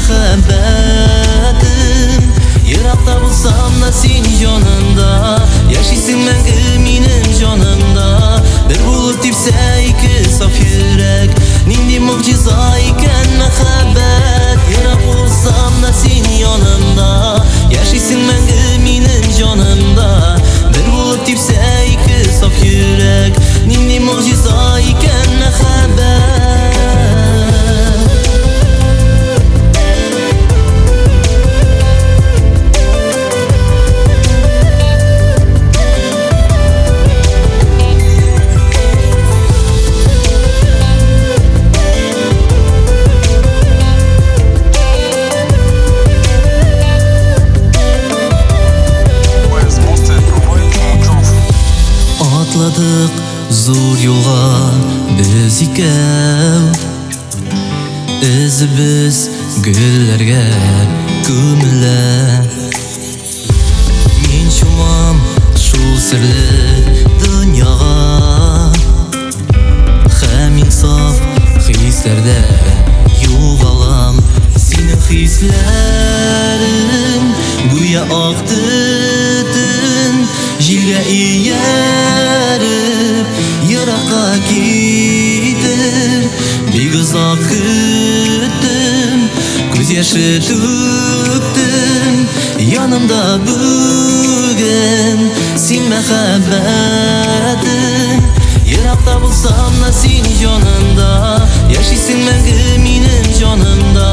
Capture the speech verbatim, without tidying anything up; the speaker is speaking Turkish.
mehabbetim. Yırakta bulsam da sen yanımda, yaşaysın мәңгі менің жанымda. Bir bulup tepse iki saf yürek, nindi muciza iken mehabbet. Yırak bulsam da sen yanımda, yaşaysın мәңгі менің жанымda. Bir bulup tepse iki saf yürek, nindi muciza iken mehabbet. Atladık zor yolga biz ikev, izimiz güllerge gömüle. Men şumam şul sirli dünyaga, hem insaf hislerde yo'g'alam. Senin hislerin güya aktın, jilga iyerip yırakka gider. Bir uzak küttüm, göz yaşı töktüm. Yanımda bugün sen mehabbetim. Yırakta bulsam da sen yanımda, yaşaysın мәңгі менің жанымда.